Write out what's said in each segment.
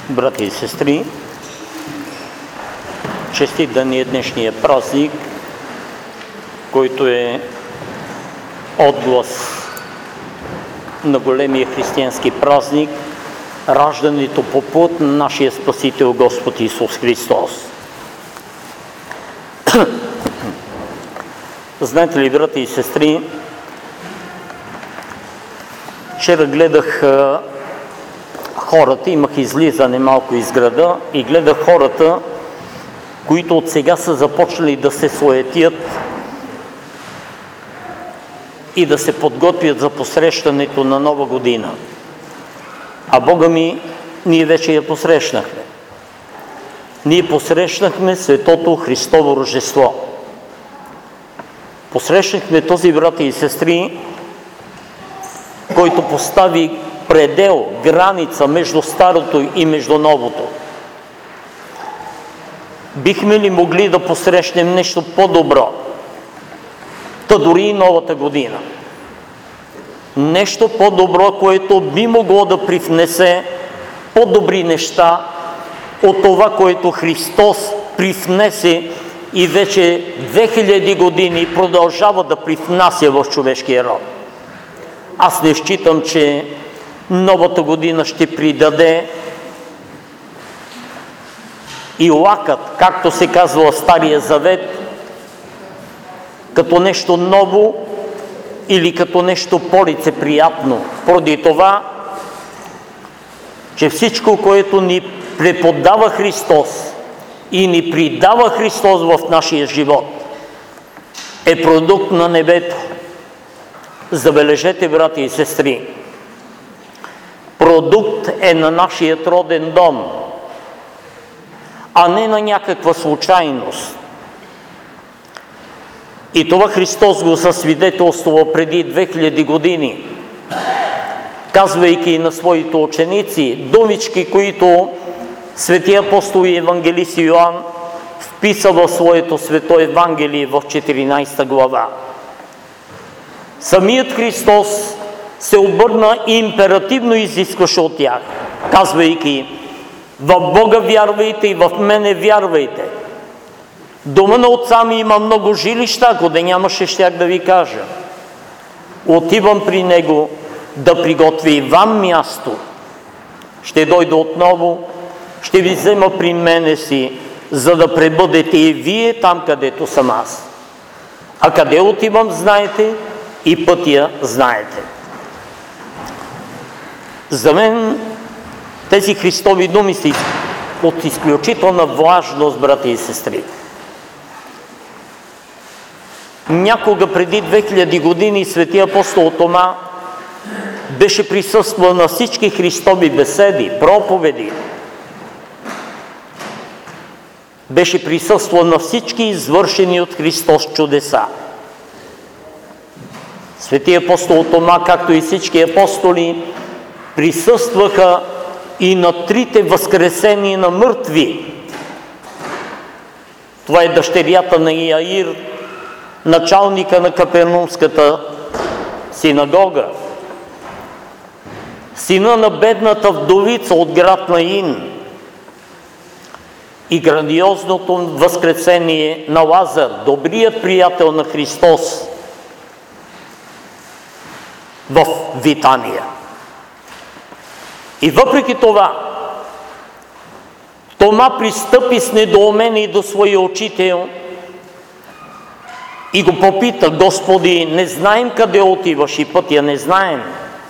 Брати и сестри, честит да ни е днешния празник, който е отглас на големия християнски празник, раждането по път на нашия Спасител Господ Исус Христос. Знаете ли, брати и сестри, вчера гледах хората, имах излизане малко из града и гледах хората, които от сега са започнали да се суетят и да се подготвят за посрещането на Нова година. А Бога ми, ние вече я посрещнахме. Ние посрещнахме Светото Христово Рождество. Посрещнахме този, брати и сестри, който постави предел, граница между старото и между новото. Бихме ли могли да посрещнем нещо по-добро? Та дори и новата година. Нещо по-добро, което би могло да привнесе по-добри неща от това, което Христос привнесе и вече 2000 години продължава да привнася в човешкия род. Аз не считам, че новата година ще придаде и лакът, както се казва в Стария Завет, като нещо ново или като нещо по-лицеприятно. Поради това, че всичко, което ни преподава Христос и ни придава Христос в нашия живот, е продукт на небето. Забележете, брати и сестри, продукт е на нашия роден дом, а не на някаква случайност. И това Христос го засвидетелствува преди 2000 години, казвайки на своите ученици думички, които светия апостол и евангелист Йоан вписа в своето свето Евангелие в 14 глава. Самият Христос се обърна и императивно изискваше от тях, казвайки: в Бога вярвайте и в мене вярвайте. Дома на отца ми има много жилища, ако да нямаше, щях да ви кажа. Отивам при него да приготвя и вам място. Ще дойда отново, ще ви взема при мене си, за да пребъдете и вие там, където съм аз. А къде отивам, знаете, и пътя знаете. За мен тези Христови думи са от изключителна важност, брати и сестри. Някога преди 2000 години светия апостол Тома беше присъствал на всички Христови беседи, проповеди. Беше присъствал на всички извършени от Христос чудеса. Светия апостол Тома, както и всички апостоли, присъстваха и на трите възкресения на мъртви. Това е дъщерята на Яир, началника на Капернаумската синагога, сина на бедната вдовица от град Наин и грандиозното възкресение на Лазар, добрият приятел на Христос в Витания. И въпреки това, Тома пристъпи с недоумение до своя учител и го попита: Господи, не знаем къде отиваш и пътя не знаем.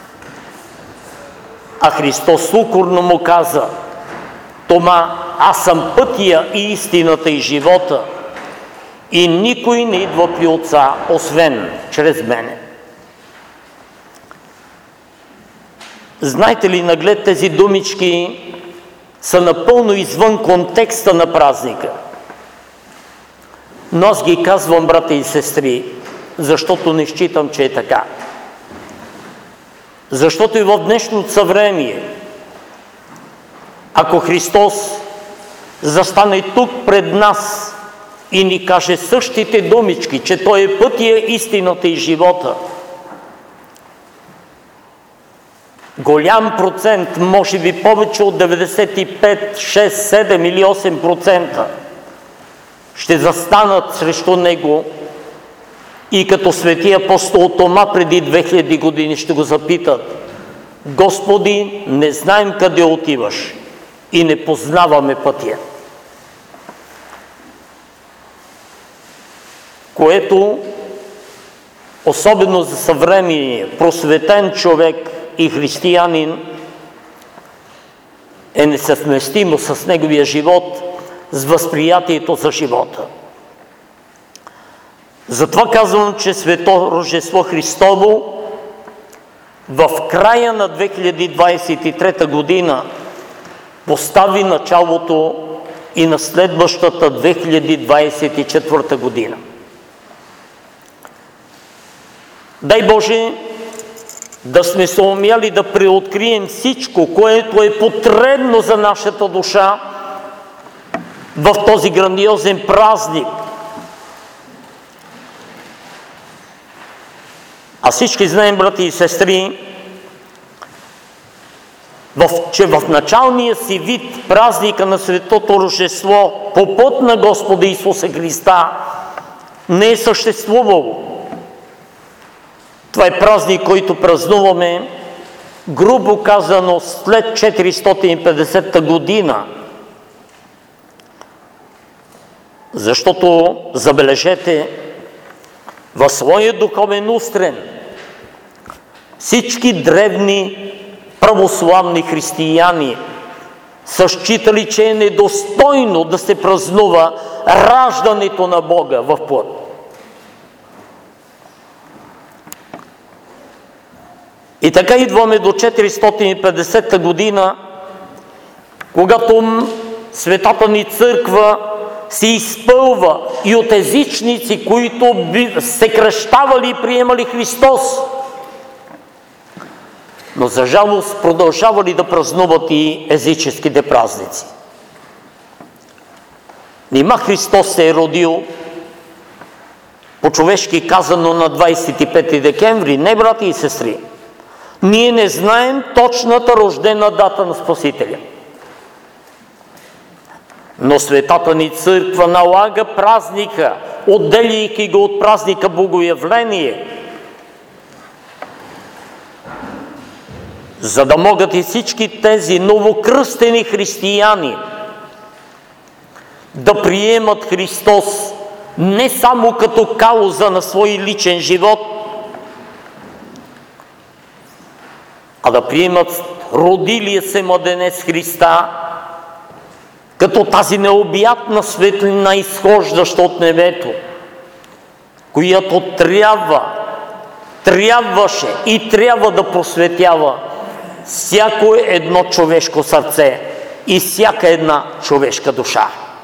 А Христос укорно му каза: Тома, аз съм пътя и истината и живота, и никой не идва при Отца, освен чрез мене. Знаете ли, наглед тези думички са напълно извън контекста на празника. Но аз ги казвам, брати и сестри, защото не считам, че е така. Защото и в днешното съвремие, ако Христос застане тук пред нас и ни каже същите думички, че Той е пътя, истината и живота, голям процент, може би повече от 95, 6, 7 или 8% ще застанат срещу него и като свети апостол Тома преди 2000 години ще го запитат: Господи, не знаем къде отиваш и не познаваме пътя. Което, особено за съвременния просветен човек и християнин, е несъвместимо с неговия живот, с възприятието за живота. Затова казвам, че Свето Рождество Христово в края на 2023 година постави началото и на следващата 2024 година. Дай Боже да сме се умяли да преоткрием всичко, което е потребно за нашата душа в този грандиозен празник. А всички знаем, брати и сестри, че в началния си вид празника на Светото Рождество по път на Господа Исуса Христа не е съществувало. Това е празник, който празнуваме, грубо казано, след 450 година. Защото, забележете, в своя духовен устрем всички древни православни християни са считали, че е недостойно да се празнува раждането на Бога в плът. И така идваме до 450 година, когато Светата ни църква се изпълва и от езичници, които се кръщавали и приемали Христос. Но за жалост продължавали да празнуват и езическите празници. Нима Христос се е родил, по-човешки казано, на 25 декември? Не, брати и сестри. Ние не знаем точната рождена дата на Спасителя. Но Светата ни църква налага празника, отделяйки го от празника Богоявление, за да могат и всички тези новокръстени християни да приемат Христос не само като кауза на свой личен живот, а да приемат родилия се младенец Христа като тази необятна светлина, изхождаща от небето, която трябваше и трябва да просветява всяко едно човешко сърце и всяка една човешка душа.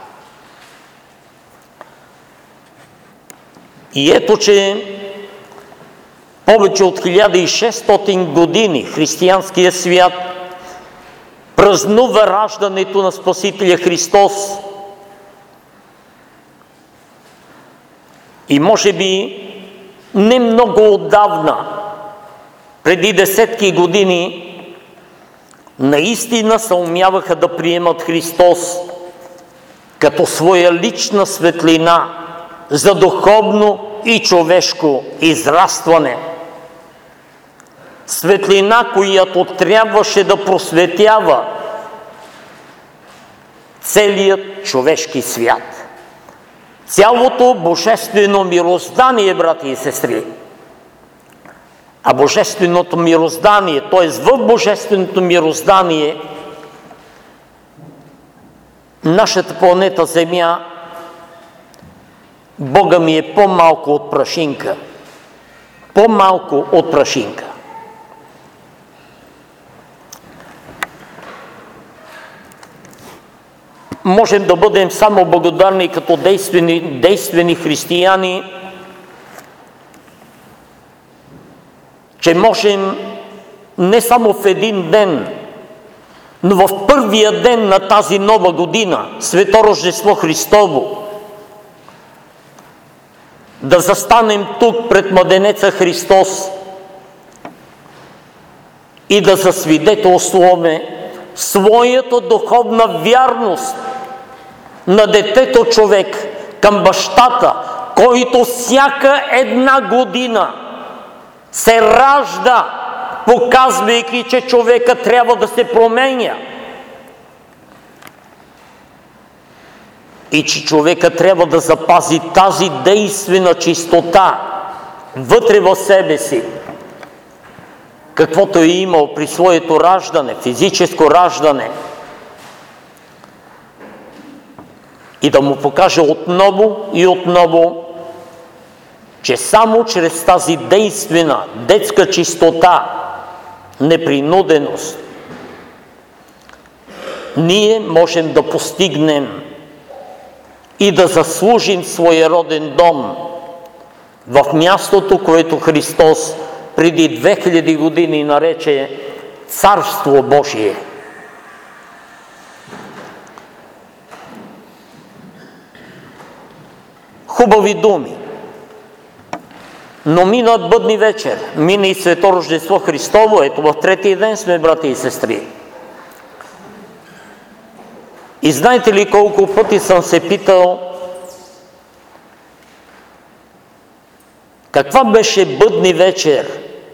И ето, че повече от 1600 години християнския свят празнува раждането на Спасителя Христос. И може би не много отдавна, преди десетки години, наистина се умяваха да приемат Христос като своя лична светлина за духовно и човешко израстване. Светлина, която трябваше да просветява целият човешки свят. Цялото божествено мироздание, брати и сестри. А божественото мироздание, т.е. в божественото мироздание, нашата планета Земя, Бога ми е по-малко от прашинка. По-малко от прашинка. Можем да бъдем само благодарни като действени християни, че можем не само в един ден, но в първия ден на тази нова година, Свето Рождество Христово, да застанем тук пред младенеца Христос и да засвидетелстваме своята духовна вярност на детето човек към бащата, който всяка една година се ражда, показвайки, че човека трябва да се променя и че човека трябва да запази тази действена чистота вътре в себе си, каквото е имал при своето раждане, физическо раждане, и да му покаже отново и отново, че само чрез тази действена детска чистота, непринуденост, ние можем да постигнем и да заслужим своя роден дом в мястото, което Христос преди 2000 години нарече Царство Божие. Хубави думи. Но мина бъдни вечер, мина и Свето Рождество Христово, ето в третия ден сме, брати и сестри. И знаете ли колко пъти съм се питал, каква беше бъдни вечер,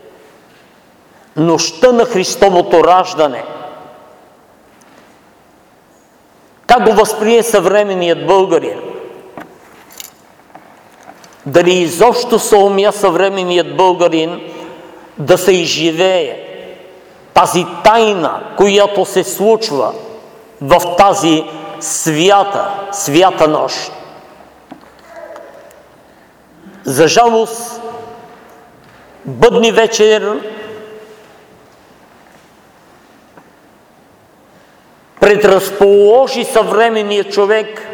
нощта на Христовото раждане? Как го възприе съвременният българин? Дали изобщо съумя съвременният българин да се изживее тази тайна, която се случва в тази свята нощ? За жалост, бъдни вечер предразположи съвременният човек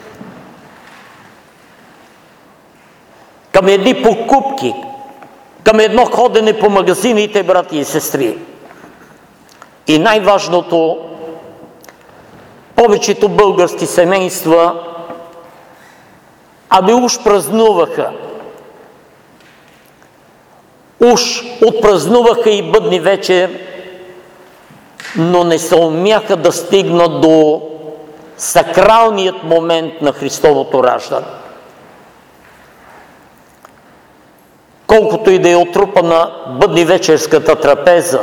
към едни покупки, към едно ходене по магазините, брати и сестри. И най-важното, повечето български семейства уж празнуваха. Уж отпразнуваха и бъдни вечер, но не се умяха да стигнат до сакралният момент на Христовото раждане. Колкото и да е отрупана бъдни вечерската трапеза,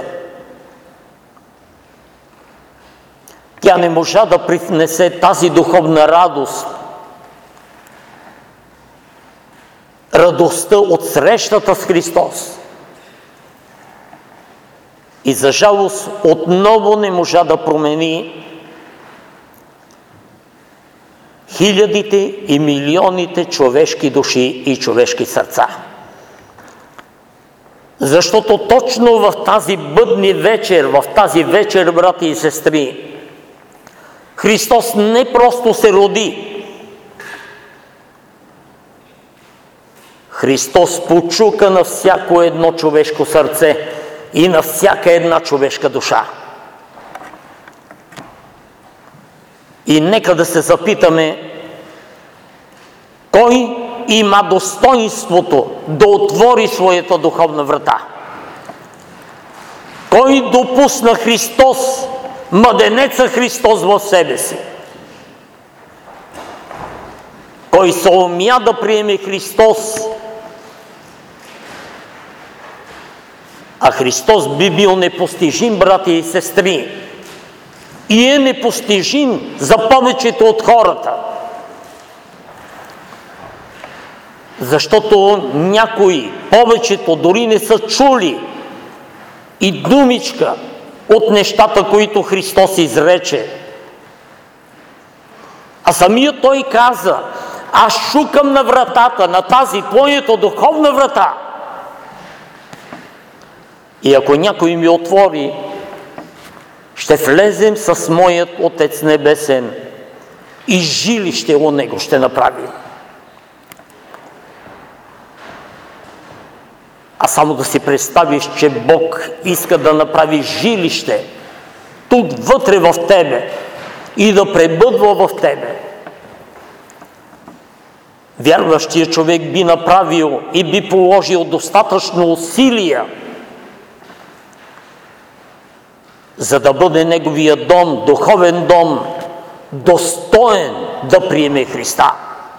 тя не можа да привнесе тази духовна радост, радостта от срещата с Христос. И за жалост отново не можа да промени хилядите и милионите човешки души и човешки сърца. Защото точно в тази бъдни вечер, в тази вечер, брати и сестри, Христос не просто се роди. Христос почука на всяко едно човешко сърце и на всяка една човешка душа. И нека да се запитаме, кой има достоинството да отвори своята духовна врата? Кой допусна Христос, младенеца Христос в себе си? Кой се умя да приеме Христос? А Христос би бил непостижим, брати и сестри. И е непостижим за повечето от хората. Защото някои, повечето, дори не са чули и думичка от нещата, които Христос изрече. А самият Той каза, аз шукам на вратата, на тази твоята духовна врата. И ако някой ми отвори, ще влезем с моят Отец Небесен и жилище у Него ще направим. А само да си представиш, че Бог иска да направи жилище тук вътре в тебе и да пребъдва в тебе. Вярващият човек би направил и би положил достатъчно усилия за да бъде неговия дом, духовен дом, достоен да приеме Христа.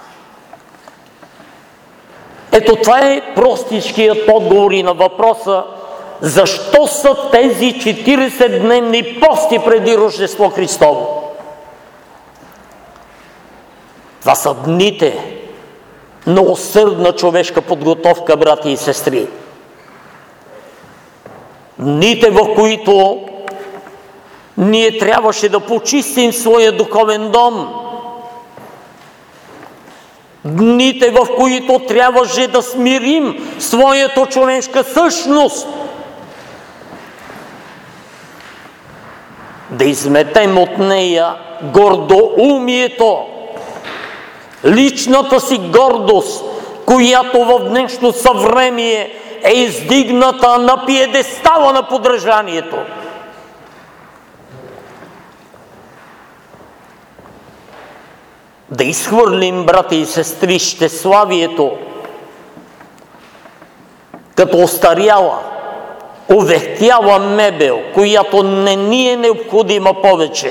Ето това е простичкият отговор и на въпроса, защо са тези 40-дневни пости преди Рождество Христово? Това са дните на усърдна човешка подготовка, брати и сестри. Дните, в които ние трябваше да почистим своя духовен дом. Дните, в които трябваше да смирим своята човешка същност. Да изметем от нея гордоумието, личната си гордост, която в днешно съвремие е издигната на пиедестала на подражанието. Да изхвърлим, брати и сестри, щеславието като остаряла, увехтяла мебел, която не ни е необходима повече.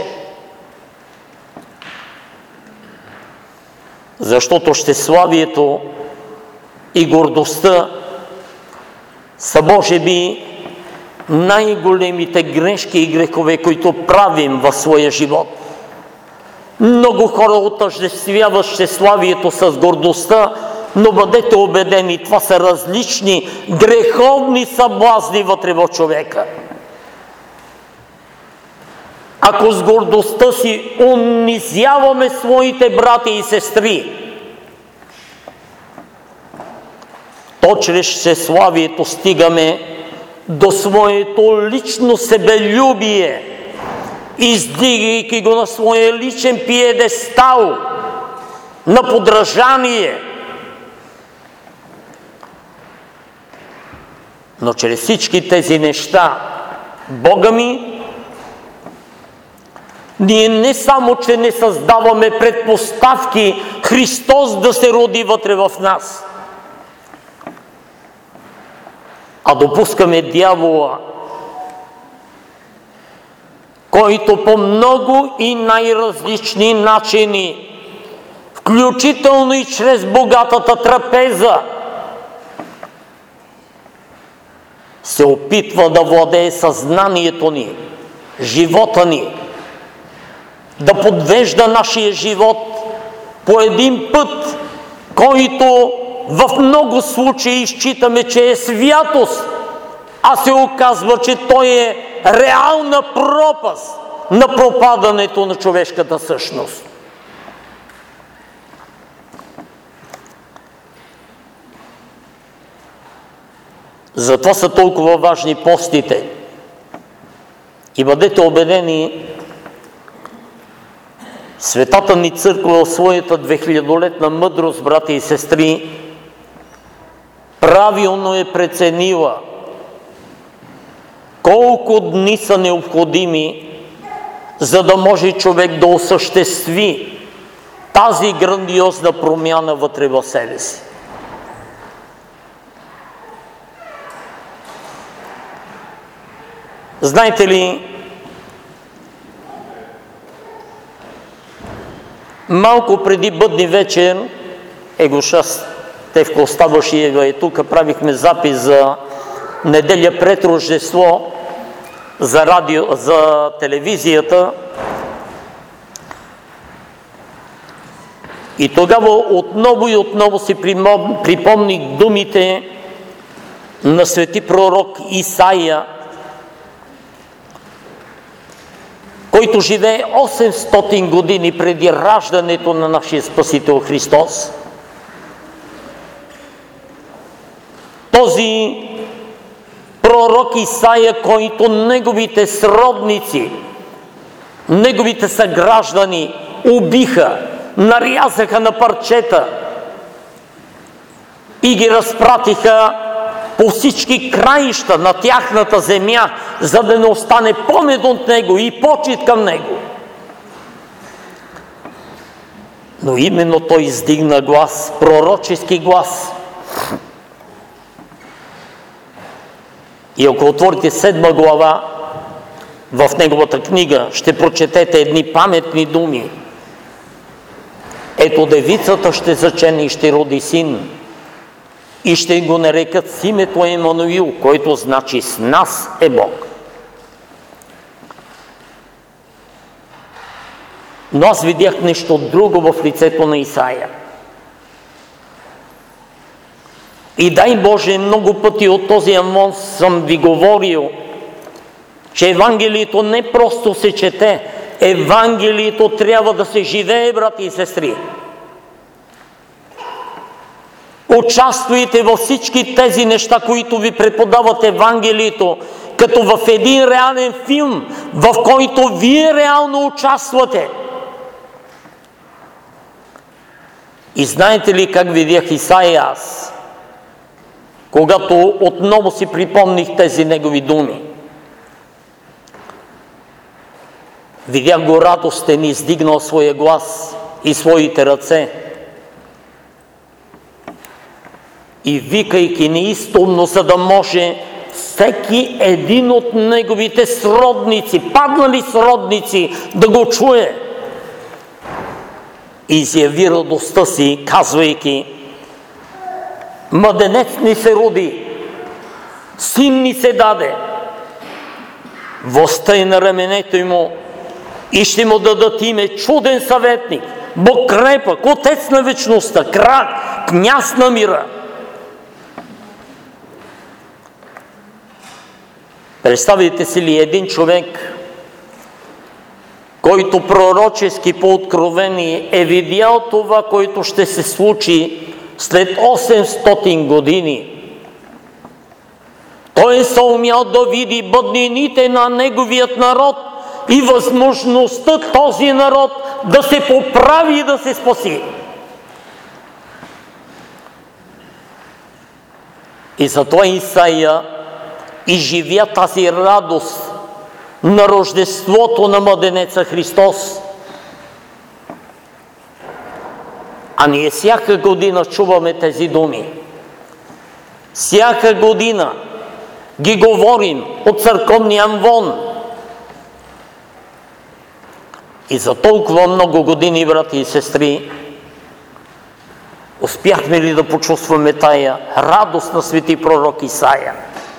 Защото щеславието и гордостта са, може би, най-големите грешки и грехове, които правим в своя живот. Много хора отъждествяват щеславието с гордостта, но бъдете убедени, това са различни греховни съблазни вътре в човека. Ако с гордостта си унизяваме своите брати и сестри, то чрез щеславието стигаме до своето лично себелюбие, издигайки го на своя личен пиедестал на подражание. Но чрез всички тези неща, Бога ми, ние не само, че не създаваме предпоставки Христос да се роди вътре в нас, а допускаме дявола, който по много и най-различни начини, включително и чрез богатата трапеза, се опитва да владее съзнанието ни, живота ни, да подвежда нашия живот по един път, който в много случаи считаме, че е святост, а се оказва, че той е реална пропаст на пропадането на човешката същност. Затова са толкова важни постите. И бъдете убедени, Светата ни църква в своята 2000-летна мъдрост, брати и сестри, правилно е преценила колко дни са необходими, за да може човек да осъществи тази грандиозна промяна вътре в себе си. Знаете ли, малко преди бъдни вечер, Стевко Оставашиева е тук, правихме запис за неделя пред Рождество за телевизията. И тогава отново и отново си припомних думите на свети пророк Исаия, който живее 800 години преди раждането на нашия Спасител Христос. Този пророк Исаия, който неговите сродници, неговите съграждани убиха, нарязаха на парчета и ги разпратиха по всички краища на тяхната земя, за да не остане помет от него и почит към него. Но именно той издигна глас, пророчески глас. И ако отворите 7 глава в неговата книга ще прочетете едни паметни думи. Ето девицата ще зачене и ще роди син и ще го нарекат с името Емануил, който значи с нас е Бог. Но аз видях нещо друго в лицето на Исаия. И дай Боже, много пъти от този анонс съм ви говорил, че Евангелието не просто се чете, Евангелието трябва да се живее, брати и сестри. Участвайте във всички тези неща, които ви преподават Евангелието, като в един реален филм, в който вие реално участвате. И знаете ли как видях Исаия аз, когато отново си припомних тези негови думи? Видях го радостен, издигнал своя глас и своите ръце и викайки неистомно, за да може всеки един от неговите сродници, паднали сродници, да го чуе. И изяви радостта си, казвайки: младенец ни се роди, син ни се даде, властта е на раменето му и ще му дадат име Чуден съветник, Бог крепък, Отец на вечността, Крал, Княз на мира. Представете си ли един човек, който пророчески по откровение е видял това, което ще се случи след 800 години. Той е съумял да види бъднините на неговият народ и възможността този народ да се поправи и да се спаси. И затова Исаия изживя тази радост на рождеството на младенеца Христос. А ние всяка година чуваме тези думи. Всяка година ги говорим от църковния амвон. И за толкова много години, брати и сестри, успяхме ли да почувстваме тая радост на свети пророк Исаия?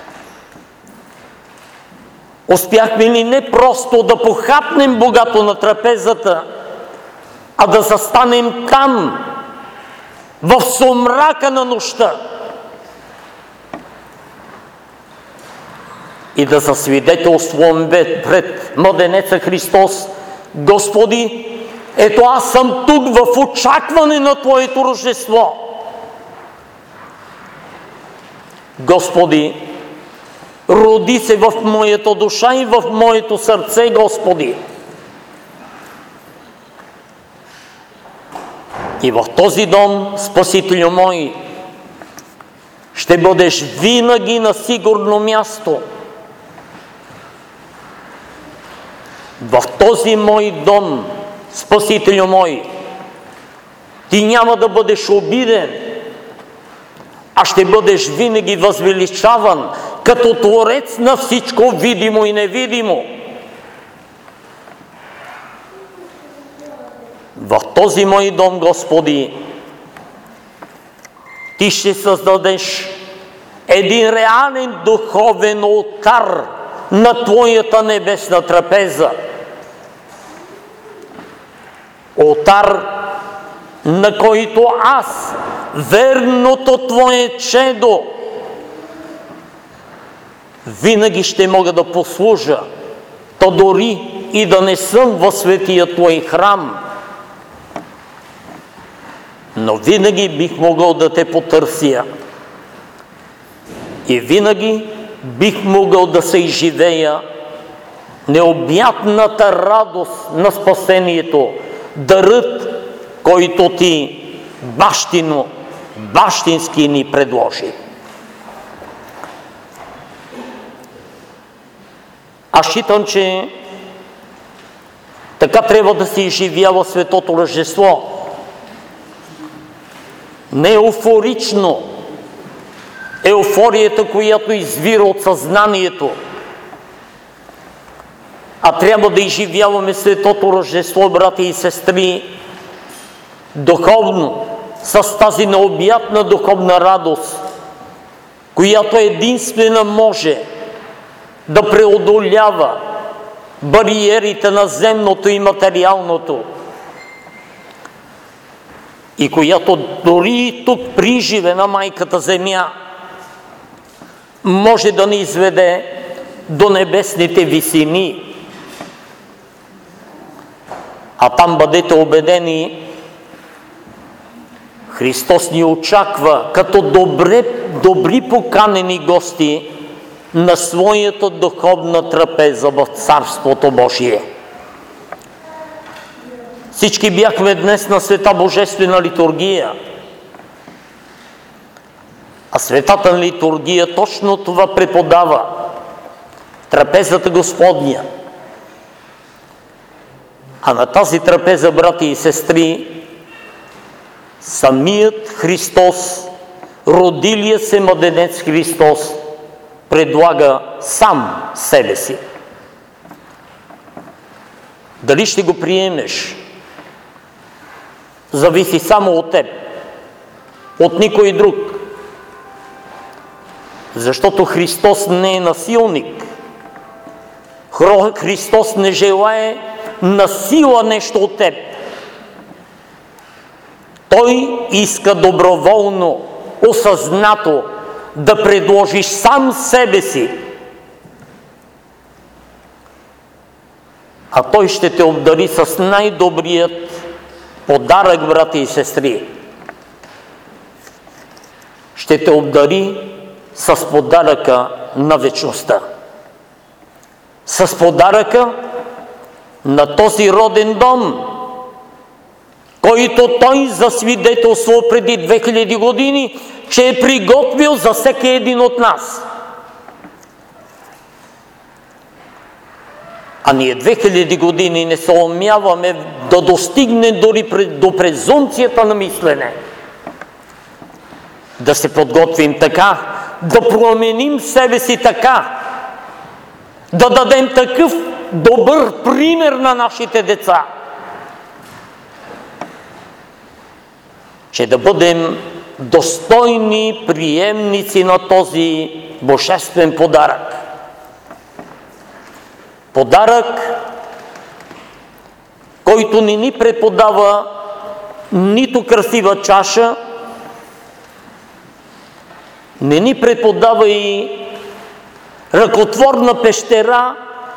Успяхме ли не просто да похапнем богато на трапезата, а да застанем там, в сумрака на нощта и да засвидетелстваме пред младенеца Христос: Господи, ето аз съм тук в очакване на Твоето рождество. Господи, роди се в моята душа и в моето сърце, Господи. И в този дом, Спасителю мой, ще бъдеш винаги на сигурно място. В този мой дом, Спасителю мой, ти няма да бъдеш обиден, а ще бъдеш винаги възвеличаван като Творец на всичко видимо и невидимо. В този мой дом, Господи, ти ще създадеш един реален духовен олтар на Твоята небесна трапеза. Олтар, на който аз, верното Твое чедо, винаги ще мога да послужа, то дори и да не съм в светия Твой храм, но винаги бих могъл да Те потърся и винаги бих могъл да се изживея необятната радост на спасението, дарът, който Ти бащински ни предложи. Аз считам, че така трябва да се изживява светото рождество. Не еуфорично, еуфорията, която извира от съзнанието, А трябва да изживяваме Светото Рождество, брати и сестри, духовно, с тази необятна духовна радост, която единствена може да преодолява бариерите на земното и материалното, и която дори тук при живе на майката земя може да ни изведе до небесните висини. А там бъдете убедени, Христос ни очаква като добри поканени гости на своята духовна трапеза в Царството Божие. Всички бяхме днес на Света Божествена литургия. А Светата литургия точно това преподава. Трапезата Господня. А на тази трапеза, брати и сестри, самият Христос, родилия се младенец Христос, предлага сам себе си. Дали ще го приемеш, зависи само от теб, от никой друг. Защото Христос не е насилник. Христос не желае насила нещо от теб. Той иска доброволно, осъзнато да предложиш сам себе си. А Той ще те обдари с най-добрият подарък, брати и сестри. Ще те обдари с подаръка на вечността. С подаръка на този роден дом, който Той засвидетелства преди 2000 години, че е приготвил за всеки един от нас. А ние 2000 години не се умяваме да достигнем дори до презумпцията на мислене. Да се подготвим така, да променим себе си така, да дадем такъв добър пример на нашите деца, че да бъдем достойни приемници на този божествен подарък. Подарък, който не ни преподава нито красива чаша, не ни преподава и ръкотворна пещера,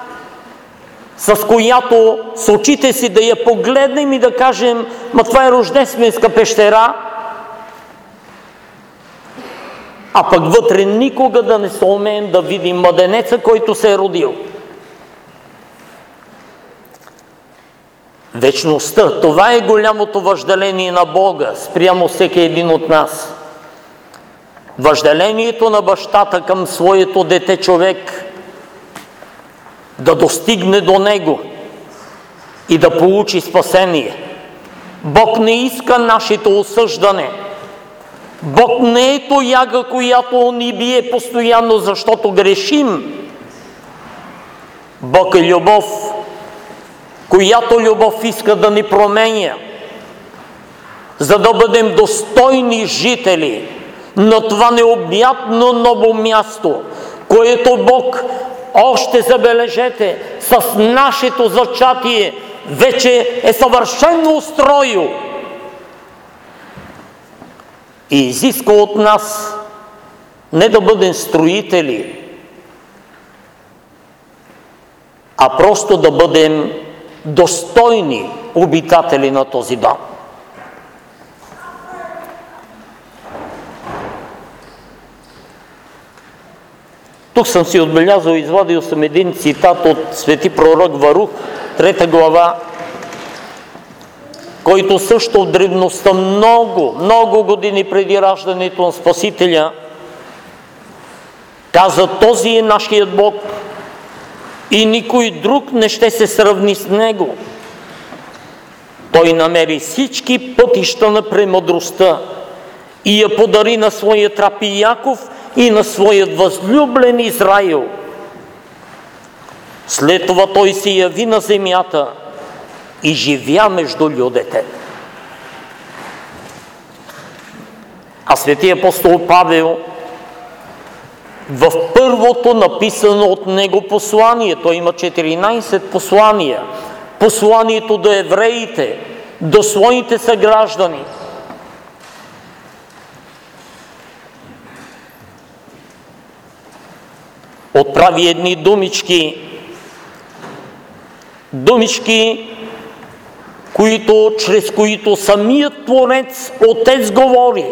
с която с очите си да я погледнем и да кажем: ма това е рождественска пещера, а пък вътре никога да не се умеем да видим младенеца, който се е родил. Вечността, това е голямото въжделение на Бога спрямо всеки един от нас. Въжделението на бащата към своето дете човек да достигне до него и да получи спасение. Бог не иска нашето осъждане. Бог не е тояга, която ни бие постоянно, защото грешим. Бог е любов, която любов иска да ни променя, за да бъдем достойни жители на това необятно ново място, което Бог, още забележете, с нашето зачатие вече е съвършено устроил и изисква от нас не да бъдем строители, а просто да бъдем достойни обитатели на този дом. Тук съм си отбелязал, извадил съм един цитат от свети пророк Варух, 3 глава, който също в древността много години преди раждането на Спасителя каза: този е нашият Бог и никой друг не ще се сравни с Него. Той намери всички пътища на премъдростта и я подари на своя раб Яков и на своят възлюблен Израил. След това той се яви на земята и живя между людите. А светия апостол Павел в първото написано от него послание, той има 14 послания, посланието до евреите, до своите съграждани, отправи едни думички, чрез които самият Творец, Отец говори.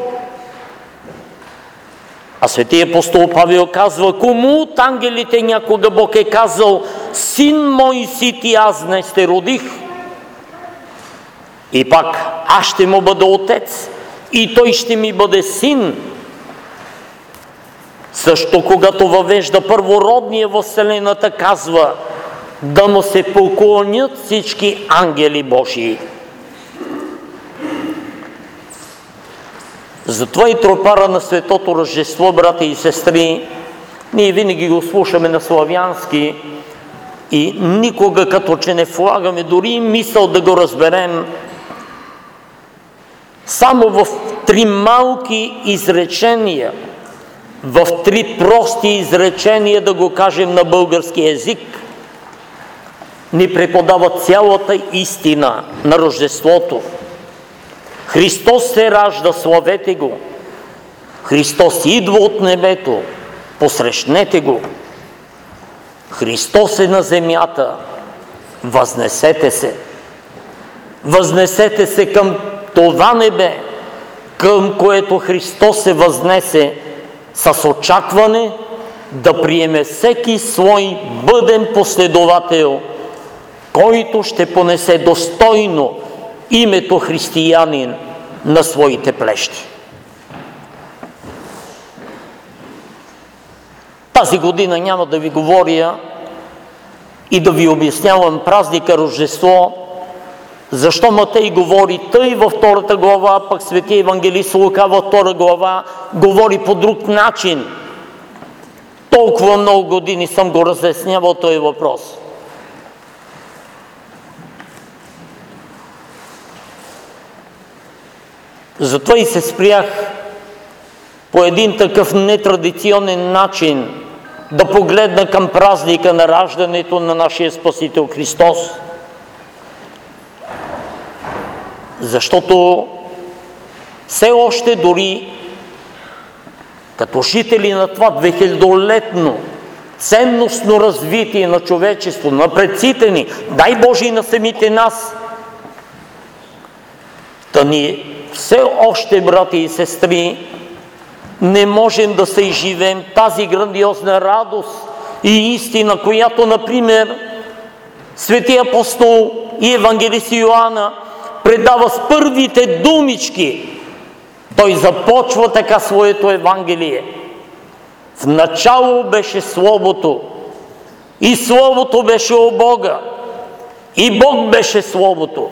А светия апостол Павел казва: кому от ангелите някога Бог е казал: син мой си ти, аз днес те родих? И пак, аз ще му бъда отец и той ще ми бъде син. Също когато въвежда първородния във вселената, казва да му се поклонят всички ангели Божии. Затова и тропара на Светото Рождество, брати и сестри, ние винаги го слушаме на славянски и никога като че не влагаме дори мисъл да го разберем. Само в 3 малки изречения, в 3 прости изречения, да го кажем на български език, ни преподава цялата истина на Рождеството. Христос се ражда, славете го. Христос идва от небето, посрещнете го. Христос е на земята, възнесете се. Възнесете се към това небе, към което Христос се възнесе с очакване да приеме всеки свой бъден последовател, който ще понесе достойно името християнин на своите плещи. Тази година няма да ви говоря и да ви обяснявам празника Рождество, защо Матей говори тъй във 2 глава, пък светия евангелист Лука във 2 глава говори по друг начин. Толкова много години съм го разяснявал този въпрос. Затова и се спрях по един такъв нетрадиционен начин да погледна към празника на раждането на нашия Спасител Христос. Защото все още дори като жители на това 2000-летно ценностно развитие на човечество, на предците ни, дай Боже и на самите нас, да ни все още, брати и сестри, не можем да се изживеем тази грандиозна радост и истина, която, например, светия апостол и евангелист Йоанна предава с първите думички. Той започва така своето Евангелие. В начало беше Словото, и Словото беше у Бога, и Бог беше Словото.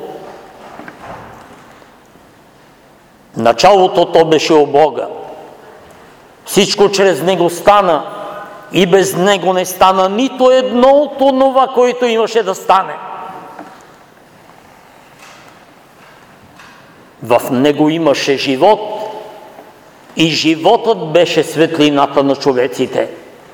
Началото то беше у Бога. Всичко чрез Него стана и без Него не стана нито едно от онова, което имаше да стане. В Него имаше живот и животът беше светлината на човеците.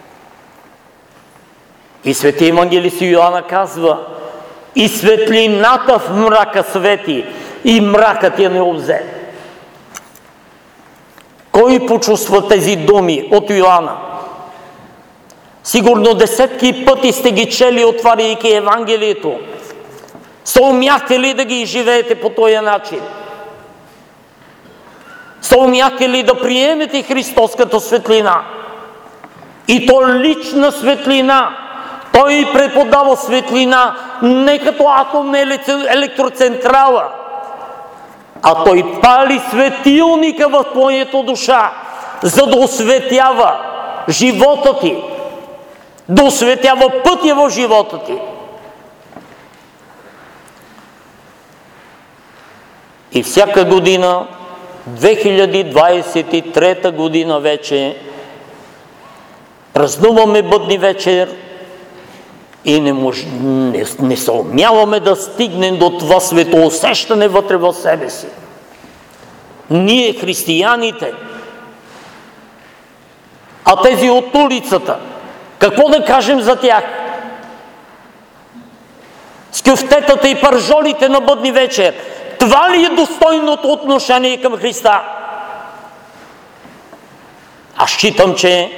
И свети евангелист Йоанна казва: и светлината в мрака свети, и мракът я не обзе. Кой почувства тези думи от Йоанна? Сигурно десетки пъти сте ги чели, отваряйки Евангелието. Съумяхте ли да ги изживеете по този начин? Съумяхте ли да приемете Христос като светлина? И то лична светлина. Той преподава светлина не като атомна електроцентрала, а Той пали светилника в твоята душа, за да осветява живота ти, да осветява пътя в живота ти. И всяка година, 2023 година вече, празнуваме Бъдни вечер И не се умяваме да стигнем до това светоусещане вътре в себе си. Ние, християните, а тези от улицата, какво да кажем за тях? С кюфтетата и пържолите на бъдни вечер. Това ли е достойното отношение към Христа? Аз считам, че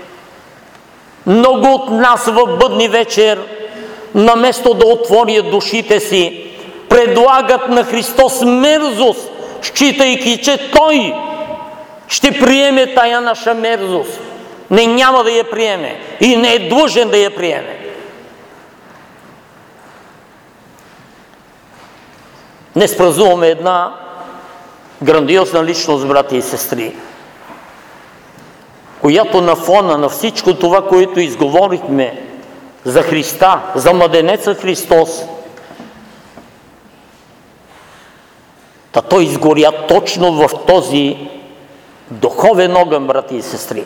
много от нас в бъдни вечер, наместо да отворят душите си, предлагат на Христос мерзост, считайки, че Той ще приеме тая наша мерзост. Не, няма да я приеме и не е длъжен да я приеме. Днес празнуваме една грандиозна личност, брати и сестри, която на фона на всичко това, което изговорихме за Христа, за младенеца Христос, той изгоря точно в този духовен огън, брати и сестри.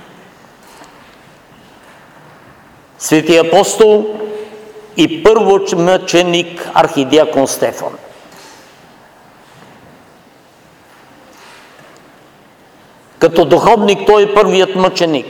Свети апостол и първомъченик архидиакон Стефан. Като духовник той е първият мъченик.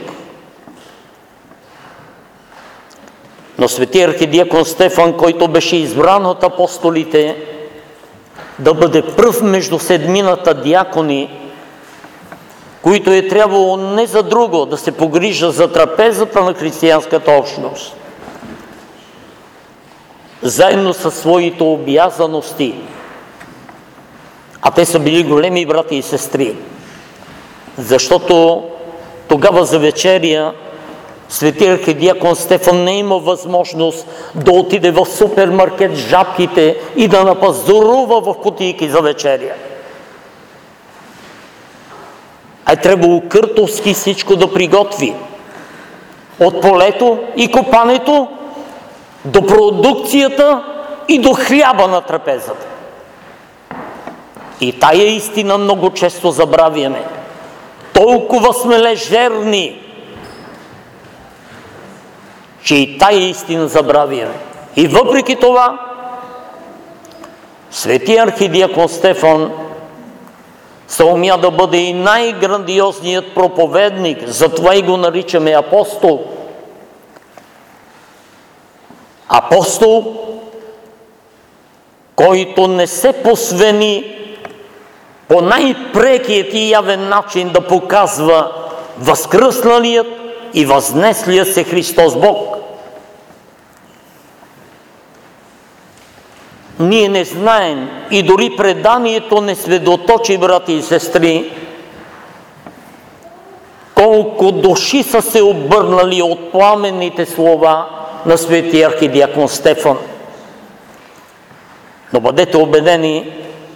Но свети архидиакон Стефан, който беше избран от апостолите да бъде пръв между седмината диакони, които е трябвало не за друго да се погрижа за трапезата на християнската общност, заедно със своите обязаности, а те са били големи брати и сестри, защото тогава за вечеря свети архидиакон Стефан не има възможност да отиде в супермаркет Жабките и да напазарува в кутийки за вечеря. А трябвало къртовски всичко да приготви. От полето и копането до продукцията и до хляба на трапезата. И тая истина много често забравяме. Толкова сме лежерни, че и тая истина забравяме. И въпреки това, свети архидиакон Стефан се умя да бъде и най-грандиозният проповедник, затова и го наричаме апостол. Апостол, който не се посвени по най-прекият и явен начин да показва възкръсналият и възнеслият се Христос Бог. Ние не знаем и дори преданието не свидетелства, брати и сестри, колко души са се обърнали от пламенните слова на светия архидиакон Стефан. Но бъдете убедени,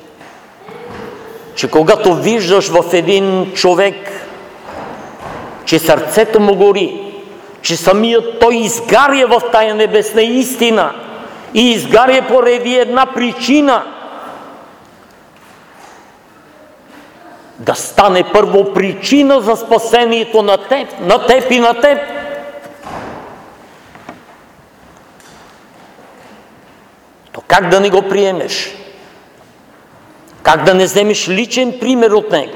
че когато виждаш в един човек, че сърцето му гори, че самият той изгаря в тая небесна истина и изгаря поради една причина да стане първо причина за спасението на теб и на теб. То как да не го приемеш? Как да не вземеш личен пример от него?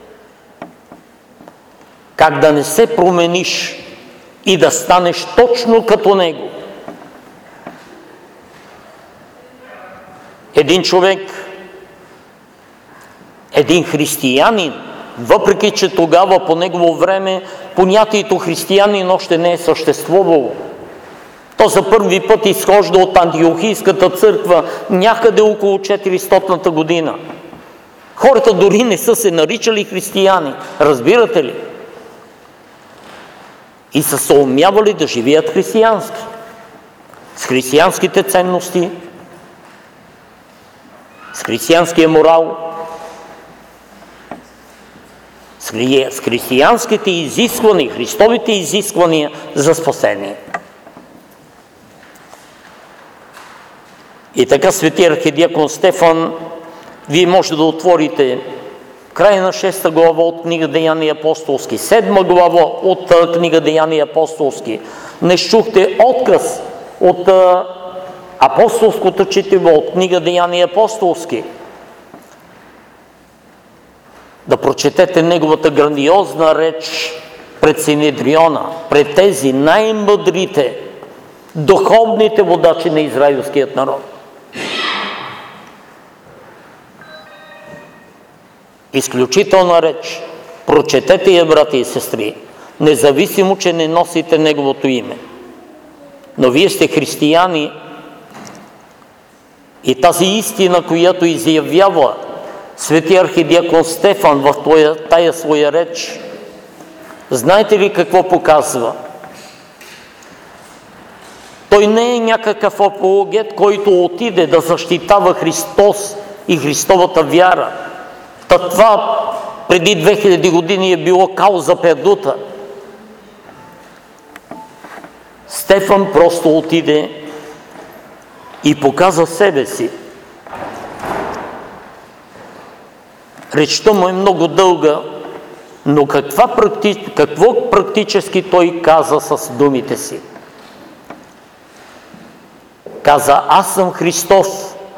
Как да не се промениш и да станеш точно като него? Един човек, един християнин, въпреки че тогава по негово време понятието християнин още не е съществувало. То за първи път изхожда от Антиохийската църква някъде около 400-та година. Хората дори не са се наричали християни, разбирате ли? И са се умявали да живеят християнски. С християнските ценности, с християнския морал, с християнските изисквания, Христовите изисквания за спасение. И така свети архидиакон Стефан, вие може да отворите края на 6 глава от книга Деяния апостолски, 7 глава от книга Деяния апостолски. Не чухте отказ от апостолското четиво, от книга Деяния апостолски. Да прочетете неговата грандиозна реч пред Синедриона, пред тези най-мъдрите, духовните водачи на израилският народ. Изключителна реч. Прочетете я, брати и сестри, независимо, че не носите неговото име. Но вие сте християни и тази истина, която изявява свети архидиакон Стефан в тая своя реч, знаете ли какво показва? Той не е някакъв апологет, който отиде да защитава Христос и Христовата вяра. Това преди 2000 години е било кауза пердута. Стефан просто отиде и показа себе си. Речта му е много дълга, но какво практически той каза с думите си? Каза: аз съм Христос,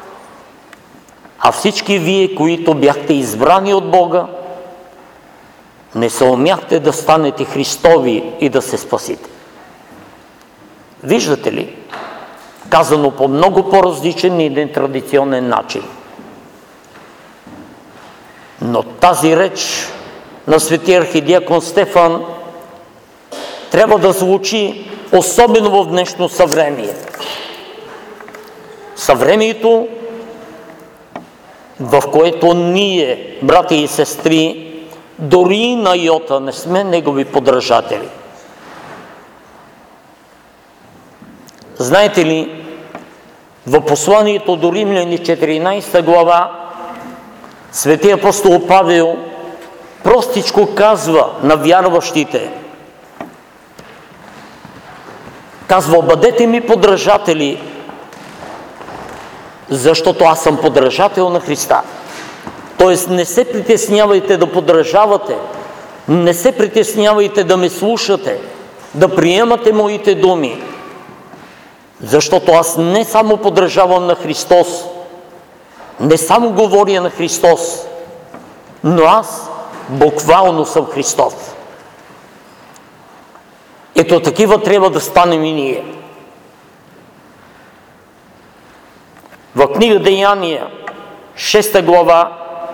а всички вие, които бяхте избрани от Бога, не съумяхте да станете Христови и да се спасите. Виждате ли? Казано по много по-различен и нетрадиционен начин. Но тази реч на светия архидиакон Стефан трябва да звучи особено в днешно съвремие. Съвремието, в което ние, брати и сестри, дори на йота не сме негови подражатели. Знаете ли, в посланието до Римляни 14 глава светия апостол Павел простичко казва на вярващите, казва: бъдете ми подражатели, защото аз съм подражател на Христа. Тоест не се притеснявайте да подражавате, не се притеснявайте да ме слушате, да приемате моите думи, защото аз не само подражавам на Христос, не само говоря на Христос, но аз буквално съм Христос. Ето такива трябва да станем и ние. В книга Деяния, 6 глава,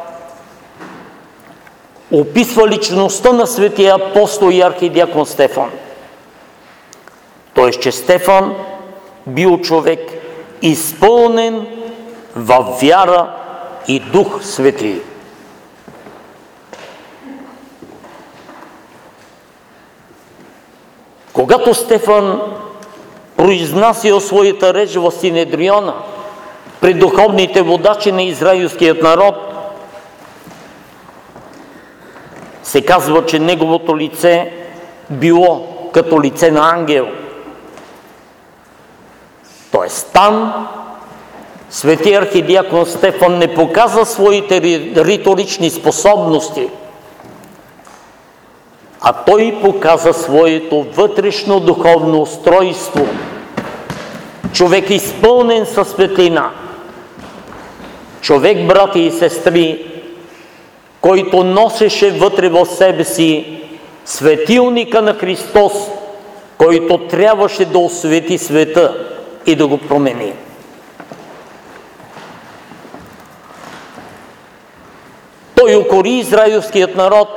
описва личността на светия апостол и архидиакон Стефан. Тоест, че Стефан бил човек изпълнен във вяра и Дух Свети. Когато Стефан произнасял своята реч в Синедриона пред духовните водачи на израилският народ, се казва, че неговото лице било като лице на ангел. Тоест там светия архидиакон Стефан не показа своите риторични способности, а той показа своето вътрешно духовно устройство. Човек изпълнен със светлина. Човек, брати и сестри, който носеше вътре в себе си светилника на Христос, който трябваше да освети света и да го промени. Той укори израилският народ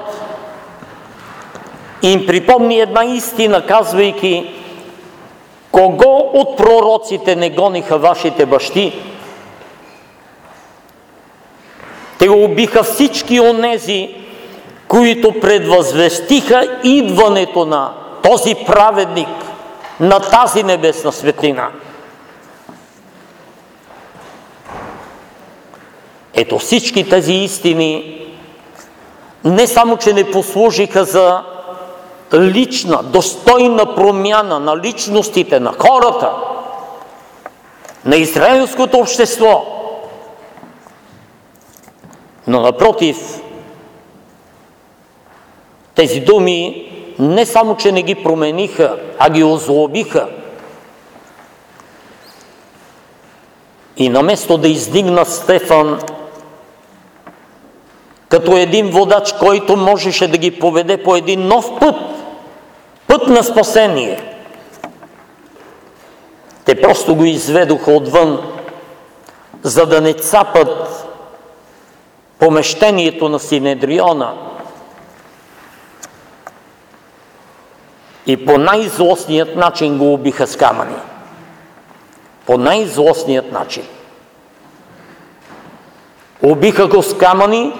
и им припомни една истина, казвайки: кого от пророците не гониха вашите бащи? Те го убиха всички онези, които предвъзвестиха идването на този праведник, на тази небесна светлина. Ето всички тези истини не само, че не послужиха за лична, достойна промяна на личностите, на хората, на израелското общество, но напротив, тези думи не само, че не ги промениха, а ги озлобиха. И наместо да издигна Стефан като един водач, който можеше да ги поведе по един нов път, път на спасение, те просто го изведоха отвън, за да не цапат помещението на Синедриона. И по най-злостният начин го убиха с камъни. По най-злостният начин. Убиха го с камъни,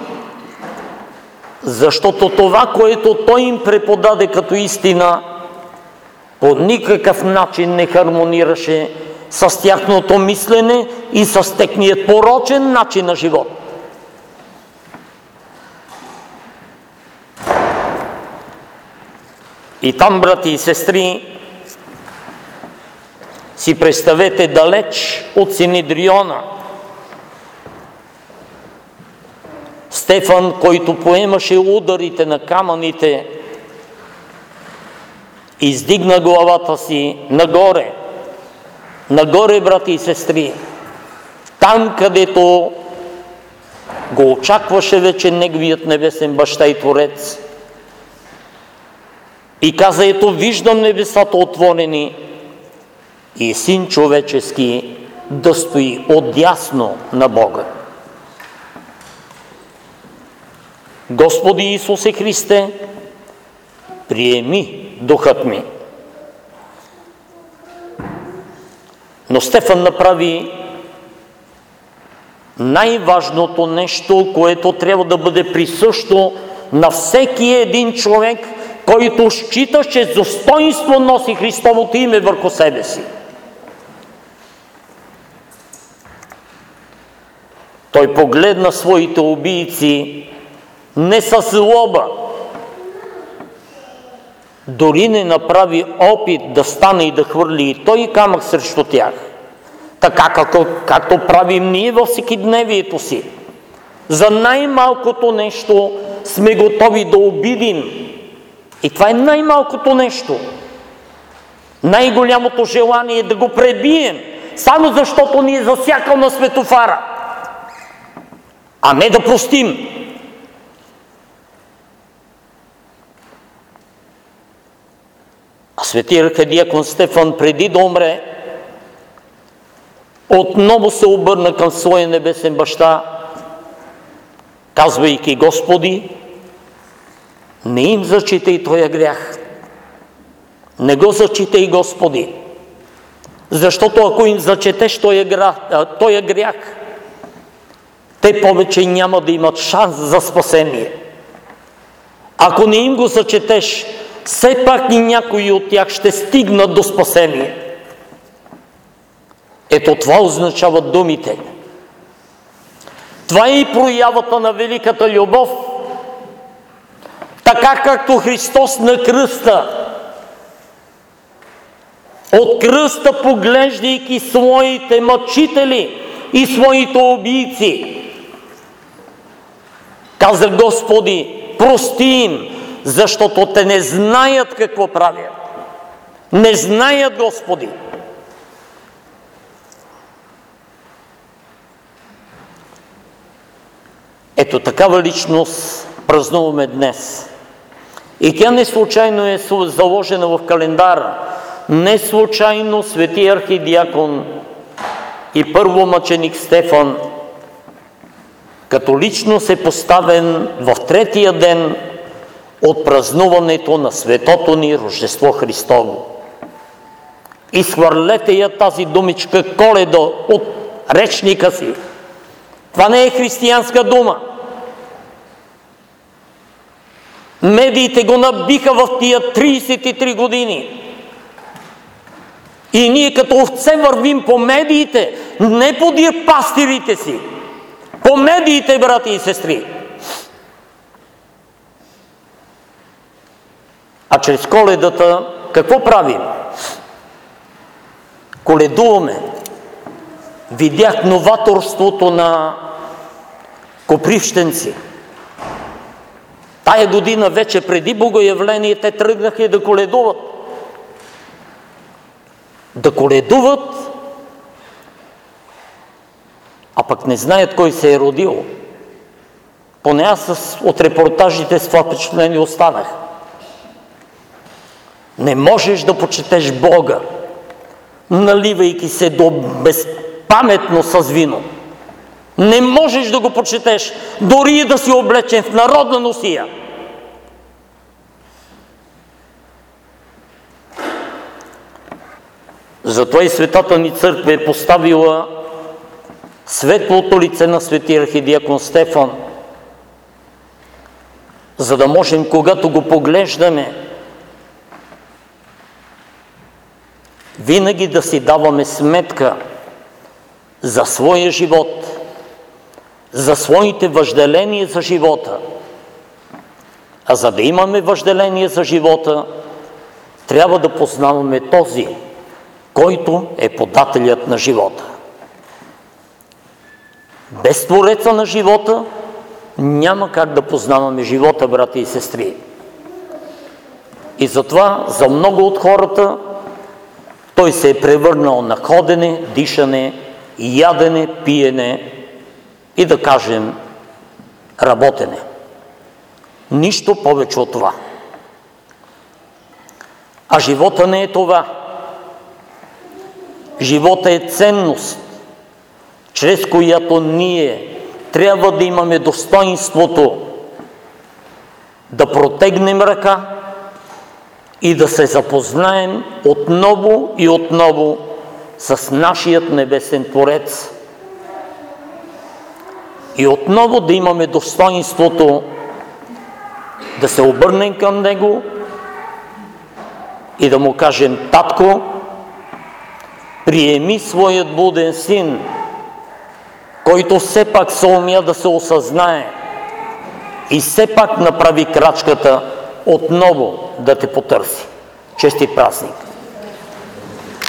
защото това, което той им преподаде като истина, по никакъв начин не хармонираше с тяхното мислене и с техният порочен начин на живот. И там, брати и сестри, си представете далеч от Синедриона Стефан, който поемаше ударите на камъните, издигна главата си нагоре. Нагоре, брати и сестри, там, където го очакваше вече неговият небесен баща и Творец. И каза: ето, виждам небесата отворени и Син човечески да стои отдясно на Бога. Господи Исусе Христе, приеми духът ми. Но Стефан направи най-важното нещо, което трябва да бъде присъщо на всеки един човек, който счита, че с достоинство носи Христовото име върху себе си. Той погледна своите убийци не със злоба, дори не направи опит да стане и да хвърли и той камък срещу тях, така както правим ние във всекидневието си. За най-малкото нещо сме готови да обидим. И това е най-малкото нещо. Най-голямото желание е да го пребием, само защото ни е засякал на светофара, а не да простим. А свети архидиакон Стефан, преди да умре, отново се обърна към своя небесен баща, казвайки: Господи, не им зачитай този грях. Не го зачитай, Господи. Защото ако им зачетеш този грях, те повече няма да имат шанс за спасение. Ако не им го зачетеш, все пак и някои от тях ще стигнат до спасение. Ето това означават думите. Това е и проявата на великата любов. Така както Христос на кръста, от кръста поглеждайки своите мъчители и своите убийци, каза: Господи, прости им, защото те не знаят какво правят. Не знаят, Господи. Ето такава личност празнуваме днес. И тя не случайно е заложена в календара. Не случайно свети архидиакон и първомъченик Стефан като личност е поставен в третия ден от празнуването на светото ни Рождество Христово. Изхвърлете я тази думичка Коледо от речника си. Това не е християнска дума. Медиите го набиха в тия 33 години. И ние като овце вървим по медиите, не подир пастирите си. По медиите, брати и сестри. А чрез Коледата какво правим? Коледуваме. Видях новаторството на копривщенци. Тая година вече преди Богоявление те тръгнаха и да коледуват. Да коледуват а пък не знаят кой се е родил. Поне аз от репортажите с това впечатление останах. Не можеш да почетеш Бога, наливайки се до безпаметно с вино. Не можеш да го почетеш, дори и да си облечен в народна носия. Затова и Светата ни църква е поставила светлото лице на свети архидиакон Стефан, за да можем, когато го поглеждаме, винаги да си даваме сметка за своя живот, за своите въжделения за живота. А за да имаме въжделение за живота, трябва да познаваме този, който е подателят на живота. Без Твореца на живота няма как да познаваме живота, брати и сестри. И затова за много от хората той се е превърнал на ходене, дишане, ядене, пиене и, да кажем, работене. Нищо повече от това. А живота не е това. Живота е ценност, чрез която ние трябва да имаме достоинството да протегнем ръка и да се запознаем отново и отново с нашият небесен Творец. И отново да имаме достоинството да се обърнем към Него и да Му кажем: Татко, приеми своят блуден син, който все пак се умя да се осъзнае и все пак направи крачката отново да те потърси. Честит празник!